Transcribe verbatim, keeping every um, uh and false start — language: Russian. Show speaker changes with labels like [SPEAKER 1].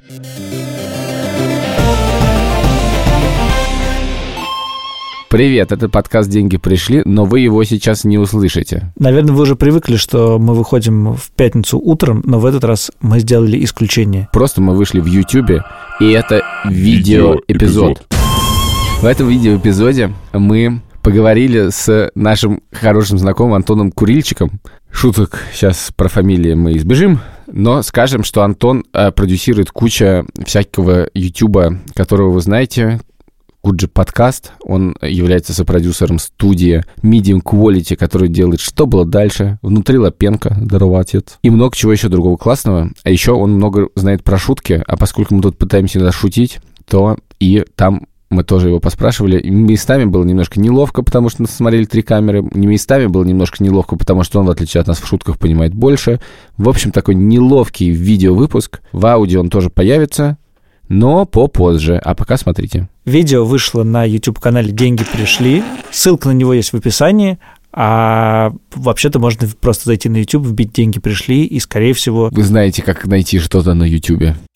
[SPEAKER 1] Привет, это подкаст «Деньги пришли», но вы его сейчас не услышите.
[SPEAKER 2] Наверное, вы уже привыкли, что мы выходим в пятницу утром, но в этот раз мы сделали исключение.
[SPEAKER 1] Просто мы вышли в Ютубе, и это видеоэпизод. В этом видеоэпизоде мы поговорили с нашим хорошим знакомым Антоном Курильчиком. Шуток сейчас про фамилии мы избежим, но скажем, что Антон э, продюсирует кучу всякого Ютуба, которого вы знаете. Куджи подкаст, он является сопродюсером студии Medium Quality, которая делает «Что было дальше?», «Внутри Лапенко», «Здорово, отец», и много чего еще другого классного. А еще он много знает про шутки, а поскольку мы тут пытаемся иногда шутить, то и там мы тоже его поспрашивали. И местами было немножко неловко, потому что мы смотрели три камеры. Местами было немножко неловко, потому что он, в отличие от нас, в шутках понимает больше. В общем, такой неловкий видеовыпуск. В аудио он тоже появится, но попозже. А пока смотрите.
[SPEAKER 2] Видео вышло на YouTube-канале «Деньги пришли». Ссылка на него есть в описании. А вообще-то можно просто зайти на YouTube, вбить «Деньги пришли», и, скорее всего...
[SPEAKER 1] Вы знаете, как найти что-то на YouTube.